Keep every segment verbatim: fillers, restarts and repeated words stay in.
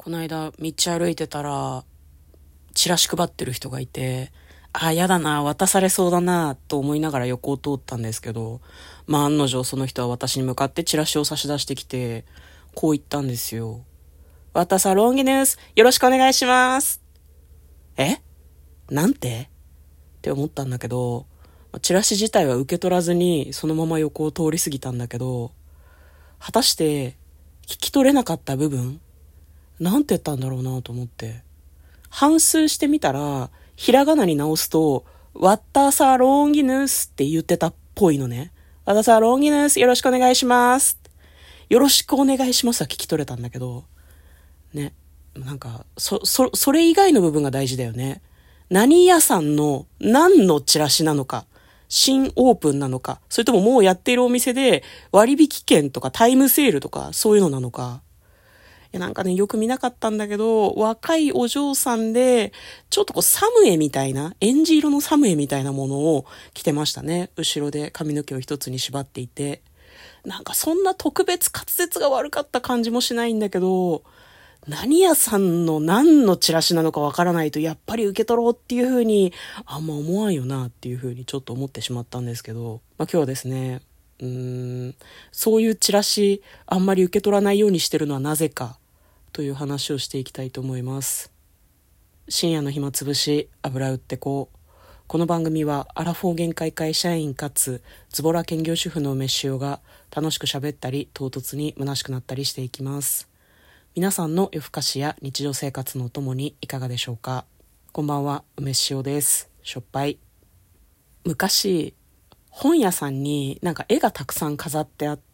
この間道歩いてたらチラシ配ってる人がいて、あ、やだな、渡されそうだなと思いながら横を通ったんですけど、まあ案の定その人は私に向かってチラシを差し出してきて、こう言ったんですよ。渡さロンギヌス、よろしくお願いします。えなんてって思ったんだけど、チラシ自体は受け取らずにそのまま横を通り過ぎたんだけど、果たして聞き取れなかった部分、なんて言ったんだろうなと思って。反数してみたら、ひらがなに直すと、わったさロンギヌスって言ってたっぽいのね。わたさロンギヌス、よろしくお願いします。よろしくお願いしますは聞き取れたんだけど、ね。なんか、そ、そ、それ以外の部分が大事だよね。何屋さんの何のチラシなのか、新オープンなのか、それとももうやっているお店で割引券とかタイムセールとかそういうのなのか。いやなんかね、よく見なかったんだけど、若いお嬢さんで、ちょっとこうサムエみたいな、エンジ色のサムエみたいなものを着てましたね。後ろで髪の毛を一つに縛っていて。なんかそんな特別滑舌が悪かった感じもしないんだけど、何屋さんの何のチラシなのかわからないと、やっぱり受け取ろうっていう風に、あんま思わんよなっていう風にちょっと思ってしまったんですけど、まあ今日はですね、うーん、そういうチラシあんまり受け取らないようにしてるのはなぜか、という話をしていきたいと思います。深夜の暇つぶし、油売ってこう。この番組はアラフォー限界会社員かつズボラ兼業主婦の梅塩が楽しく喋ったり唐突に虚しくなったりしていきます。皆さんの夜更かしや日常生活のお供にいかがでしょうか。こんばんは、梅塩です。しょっぱい。昔本屋さんになんか絵がたくさん飾ってあって、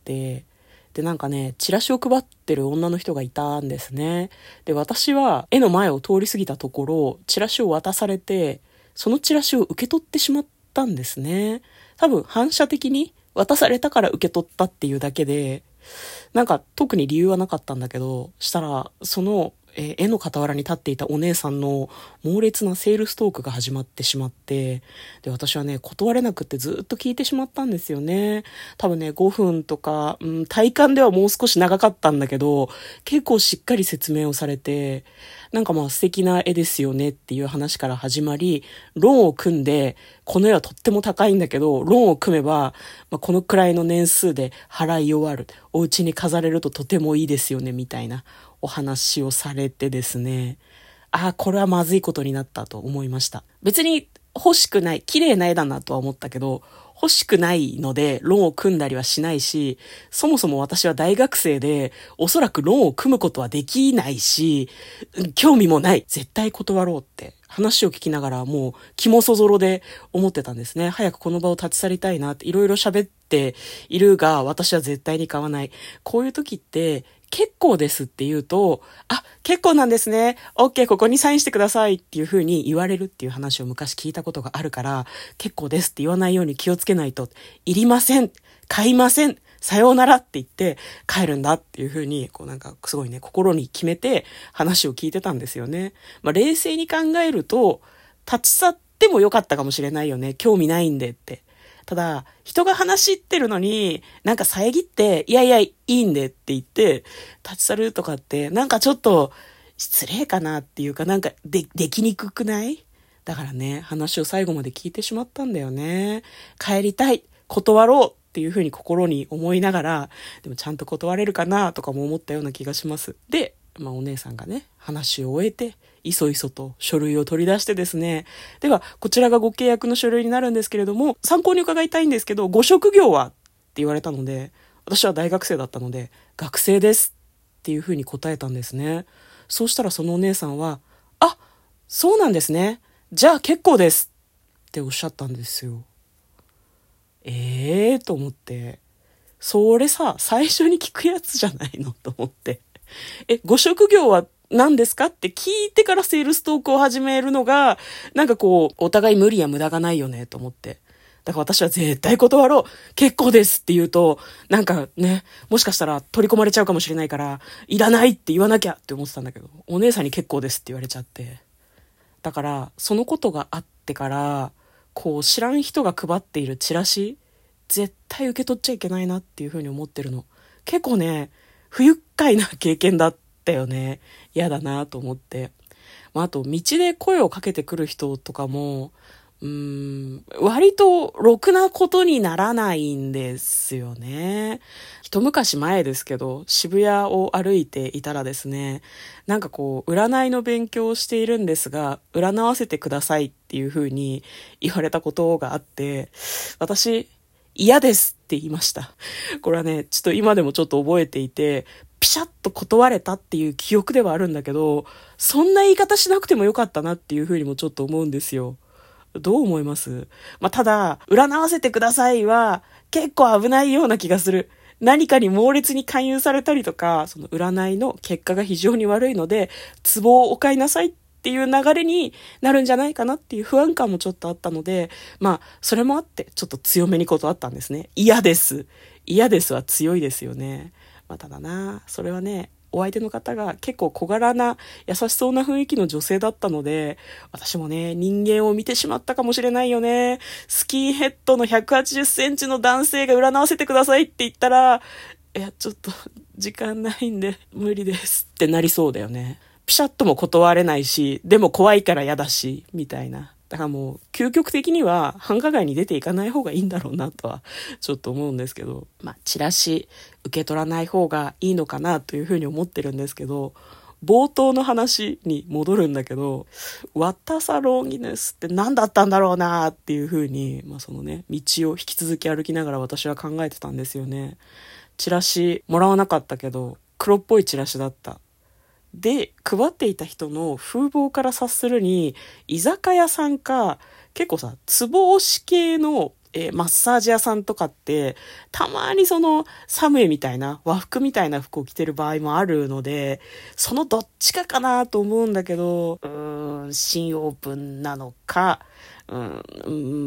でなんかねチラシを配ってる女の人がいたんですね。で私は絵の前を通り過ぎたところチラシを渡されて、そのチラシを受け取ってしまったんですね。多分反射的に渡されたから受け取ったっていうだけで、なんか特に理由はなかったんだけど、したらそのえー絵の傍らに立っていたお姉さんの猛烈なセールストークが始まってしまって、で私はね断れなくってずっと聞いてしまったんですよね。多分ねごふんとか、うん、体感ではもう少し長かったんだけど、結構しっかり説明をされて、なんかまあ素敵な絵ですよねっていう話から始まり、ローンを組んで、この絵はとっても高いんだけどローンを組めば、まあ、このくらいの年数で払い終わる、お家に飾れるととてもいいですよねみたいなお話をされてですね、ああこれはまずいことになったと思いました。別に欲しくない、綺麗な絵だなとは思ったけど、欲しくないのでローンを組んだりはしないし、そもそも私は大学生でおそらくローンを組むことはできないし、興味もない、絶対断ろうって話を聞きながらもう気もそぞろで思ってたんですね。早くこの場を立ち去りたいなっていろいろ喋っているが、私は絶対に買わない。こういう時って結構ですって言うと、あ、結構なんですね。OK、ここにサインしてくださいっていう風に言われるっていう話を昔聞いたことがあるから、結構ですって言わないように気をつけないと、いりません、買いません、さようならって言って帰るんだっていう風に、こうなんかすごいね、心に決めて話を聞いてたんですよね。まあ冷静に考えると、立ち去ってもよかったかもしれないよね。興味ないんでって。ただ、人が話してるのに、なんか遮って、いやいや、いいんでって言って、立ち去るとかって、なんかちょっと、失礼かなっていうか、なんか、で、できにくくない？だからね、話を最後まで聞いてしまったんだよね。帰りたい、断ろうっていうふうに心に思いながら、でもちゃんと断れるかなとかも思ったような気がします。で、まあお姉さんがね、話を終えて、いそいそと書類を取り出してですね、ではこちらがご契約の書類になるんですけれども、参考に伺いたいんですけど、ご職業はって言われたので、私は大学生だったので学生ですっていうふうに答えたんですね。そうしたらそのお姉さんは、あ、そうなんですね、じゃあ結構ですっておっしゃったんですよ。えーと思って、それさ最初に聞くやつじゃないのと思って、え、ご職業は何ですかって聞いてからセールストークを始めるのが、なんかこう、お互い無理や無駄がないよね、と思って。だから私は絶対断ろう、結構ですって言うと、なんかね、もしかしたら取り込まれちゃうかもしれないから、いらないって言わなきゃって思ってたんだけど、お姉さんに結構ですって言われちゃって。だから、そのことがあってから、こう、知らん人が配っているチラシ、絶対受け取っちゃいけないなっていうふうに思ってるの。結構ね、不愉快な経験だったったよね。嫌だなと思って。まあ、あと、道で声をかけてくる人とかも、うーん、割とろくなことにならないんですよね。一昔前ですけど、渋谷を歩いていたらですね、なんかこう、占いの勉強をしているんですが、占わせてくださいっていう風に言われたことがあって、私、嫌ですって言いました。これはね、ちょっと今でもちょっと覚えていて、ピシャッと断れたっていう記憶ではあるんだけど、そんな言い方しなくてもよかったなっていう風にもちょっと思うんですよ。どう思います？まあ、ただ、占わせてくださいは結構危ないような気がする。何かに猛烈に勧誘されたりとか、その占いの結果が非常に悪いので、壺をお買いなさいっていう流れになるんじゃないかなっていう不安感もちょっとあったので、まあ、それもあってちょっと強めに断ったんですね。嫌です。嫌ですは強いですよね。まあ、ただな、それはね、お相手の方が結構小柄な優しそうな雰囲気の女性だったので、私もね、人間を見てしまったかもしれないよね。スキンヘッドのひゃくはちじゅっセンチの男性が占わせてくださいって言ったら、いや、ちょっと時間ないんで無理ですってなりそうだよね。ピシャッとも断れないし、でも怖いから嫌だし、みたいな。だからもう究極的には繁華街に出ていかない方がいいんだろうなとはちょっと思うんですけど、まあチラシ受け取らない方がいいのかなというふうに思ってるんですけど、冒頭の話に戻るんだけど、ワッタサロンギネスって何だったんだろうなっていうふうに、まあそのね、道を引き続き歩きながら私は考えてたんですよね。チラシもらわなかったけど、黒っぽいチラシだった。で、配っていた人の風貌から察するに、居酒屋さんか、結構さ、壺押し系の、えーマッサージ屋さんとかって、たまにその、サムエみたいな、和服みたいな服を着てる場合もあるので、そのどっちかかなと思うんだけど、うーん、新オープンなのか、うん、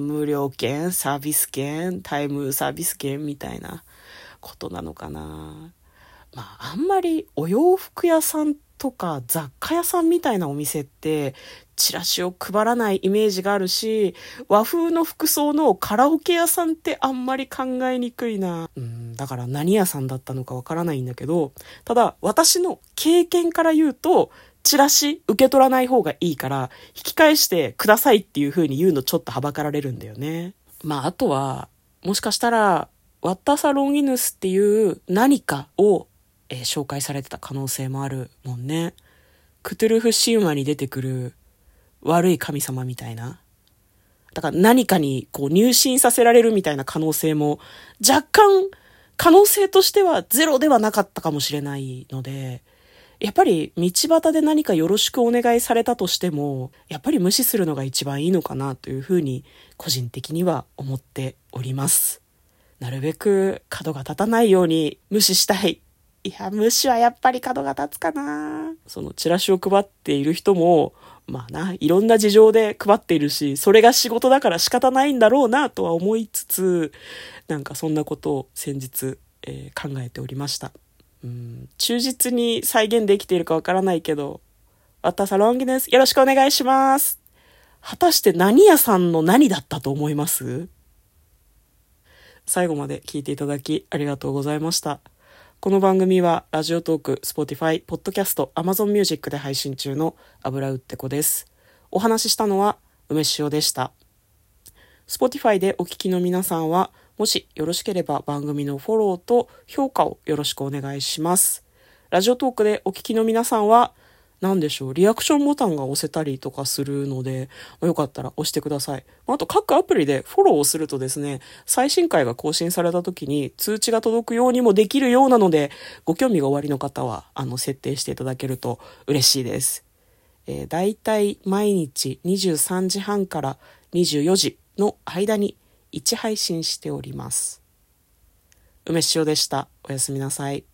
無料券、サービス券、タイムサービス券みたいなことなのかな。まあ、あんまりお洋服屋さんとか雑貨屋さんみたいなお店ってチラシを配らないイメージがあるし、和風の服装のカラオケ屋さんってあんまり考えにくいな。うん、だから何屋さんだったのかわからないんだけど、ただ私の経験から言うと、チラシ受け取らない方がいいから引き返してくださいっていう風に言うのちょっとはばかられるんだよね。まああとはもしかしたらワッタサロンギヌスっていう何かをえー、紹介されてた可能性もあるもんね。クトゥルフ神話に出てくる悪い神様みたいな。だから何かにこう入信させられるみたいな可能性も若干可能性としてはゼロではなかったかもしれないので、やっぱり道端で何かよろしくお願いされたとしても、やっぱり無視するのが一番いいのかなというふうに個人的には思っております。なるべく角が立たないように無視したい。いや、無視はやっぱり角が立つかな。そのチラシを配っている人も、まあな、いろんな事情で配っているし、それが仕事だから仕方ないんだろうなとは思いつつ、なんかそんなことを先日、えー、考えておりました。うん、忠実に再現できているかわからないけど、ワッタサロンギです。よろしくお願いします。果たして何屋さんの何だったと思います？最後まで聞いていただきありがとうございました。この番組はラジオトーク、Spotify、ポッドキャスト、Amazon Music で配信中の油うってこです。お話ししたのは梅塩でした。Spotify でお聞きの皆さんは、もしよろしければ番組のフォローと評価をよろしくお願いします。ラジオトークでお聞きの皆さんは、なんでしょう、リアクションボタンが押せたりとかするので、よかったら押してください。あと各アプリでフォローをするとですね、最新回が更新された時に通知が届くようにもできるようなので、ご興味がおありの方はあの設定していただけると嬉しいです。えー、だいたい毎日にじゅうさんじはんからにじゅうよじの間にいち配信しております。梅塩でした。おやすみなさい。